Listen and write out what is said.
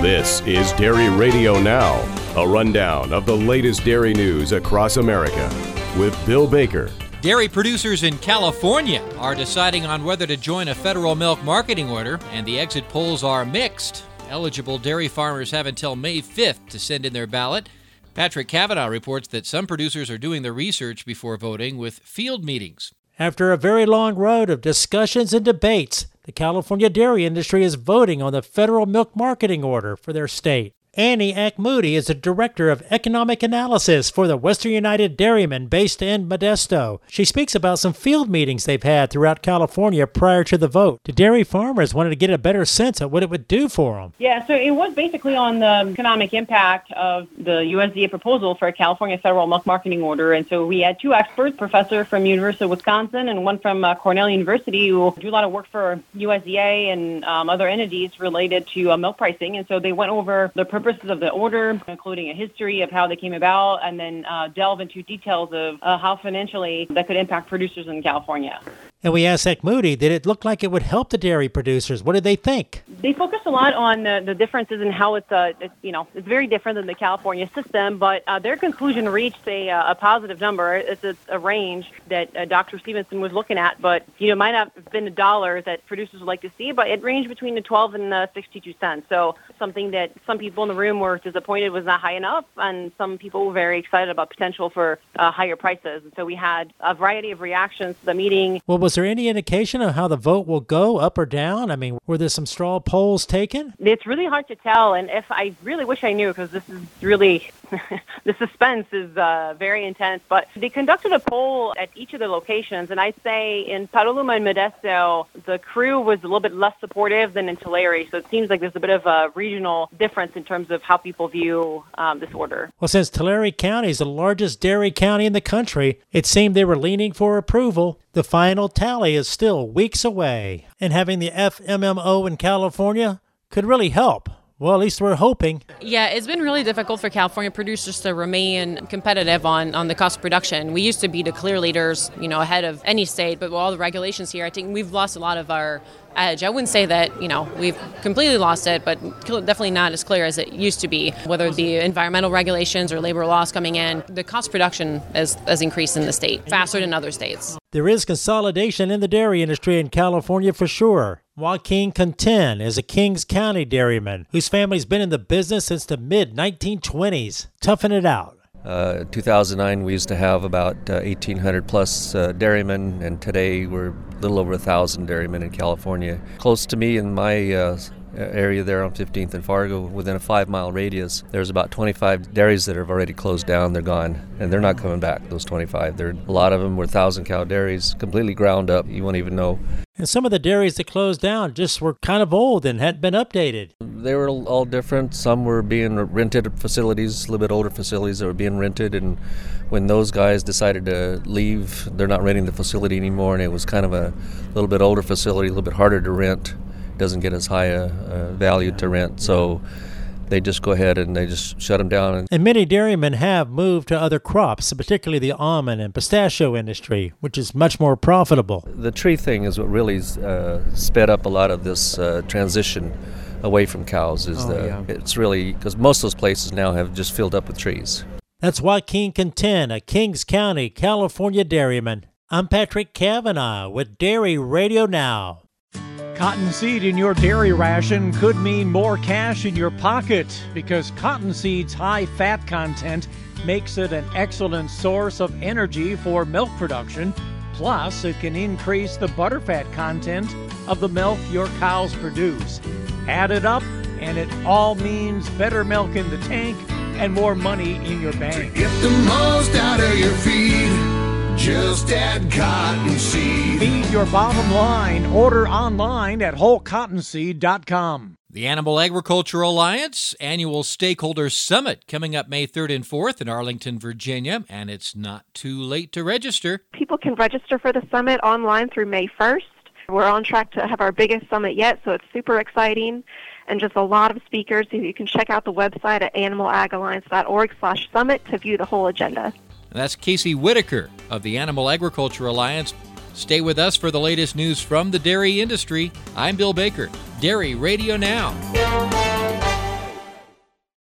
This is Dairy Radio Now, a rundown of the latest dairy news across America with Bill Baker. Dairy producers in California are deciding on whether to join a federal milk marketing order, and the exit polls are mixed. Eligible dairy farmers have until May 5th to send in their ballot. Patrick Cavanaugh reports that some producers are doing the research before voting with field meetings. After a very long road of discussions and debates, the California dairy industry is voting on the federal milk marketing order for their state. Annie Ack-Moody is the Director of Economic Analysis for the Western United Dairymen based in Modesto. She speaks about some field meetings they've had throughout California prior to the vote. The dairy farmers wanted to get a better sense of what it would do for them. Yeah, so it was basically on the economic impact of the USDA proposal for a California federal milk marketing order. And so we had two experts, professor from University of Wisconsin and one from Cornell University, who do a lot of work for USDA and other entities related to milk pricing. And so they went over the purposes of the order, including a history of how they came about, and then delve into details of how financially that could impact producers in California. And we asked Ack-Moody, did it look like it would help the dairy producers? What did they think? They focused a lot on the differences in how it's very different than the California system, but their conclusion reached a positive number. It's a range that Dr. Stevenson was looking at, but it might not have been the dollar that producers would like to see, but it ranged between the 12 and 62 cents. So something that some people in the room were disappointed was not high enough, and some people were very excited about potential for higher prices. And so we had a variety of reactions to the meeting. Well, was there any indication of how the vote will go, up or down? I mean, were there some straw polls taken? It's really hard to tell, and if I really wish I knew, because this is really, the suspense is very intense, but they conducted a poll at each of the locations, and I'd say in Petaluma and Modesto, the crew was a little bit less supportive than in Tulare, so it seems like there's a bit of a regional difference in terms of how people view this order. Well, since Tulare County is the largest dairy county in the country, it seemed they were leaning for approval. The final tally is still weeks away, and having the FMMO in California could really help. Well, at least we're hoping. Yeah, it's been really difficult for California producers to remain competitive on the cost of production. We used to be the clear leaders, ahead of any state, but with all the regulations here, I think we've lost a lot of our edge. I wouldn't say that, we've completely lost it, but definitely not as clear as it used to be. Whether it be environmental regulations or labor laws coming in, the cost of production has increased in the state faster than other states. There is consolidation in the dairy industry in California for sure. Joaquin Conten is a Kings County dairyman whose family's been in the business since the mid-1920s. Toughing it out. 2009, we used to have about 1,800 plus dairymen, and today we're a little over 1,000 dairymen in California. Close to me in my area there on 15th and Fargo, within a 5-mile radius, there's about 25 dairies that have already closed down. They're gone, and they're not coming back, those 25. A lot of them were 1,000-cow dairies, completely ground up. You won't even know. And some of the dairies that closed down just were kind of old and hadn't been updated. They were all different. Some were being rented facilities, a little bit older facilities that were being rented, and when those guys decided to leave, they're not renting the facility anymore, and it was kind of a little bit older facility, a little bit harder to rent. Doesn't get as high a value to rent, so they just go ahead and they just shut them down. And many dairymen have moved to other crops, particularly the almond and pistachio industry, which is much more profitable. The tree thing is what really sped up a lot of this transition away from cows. It's really because most of those places now have just filled up with trees. That's Joaquin Conten, a Kings County, California dairyman. I'm Patrick Cavanaugh with Dairy Radio Now. Cottonseed in your dairy ration could mean more cash in your pocket because cottonseed's high fat content makes it an excellent source of energy for milk production. Plus, it can increase the butterfat content of the milk your cows produce. Add it up, and it all means better milk in the tank and more money in your bank. To get the most out of your feed, just add Cottonseed. Feed your bottom line. Order online at wholecottonseed.com. The Animal Agriculture Alliance Annual Stakeholders Summit coming up May 3rd and 4th in Arlington, Virginia, and it's not too late to register. People can register for the summit online through May 1st. We're on track to have our biggest summit yet, so it's super exciting. And just a lot of speakers. You can check out the website at animalagalliance.org/summit to view the whole agenda. That's Casey Whitaker of the Animal Agriculture Alliance. Stay with us for the latest news from the dairy industry. I'm Bill Baker, Dairy Radio Now.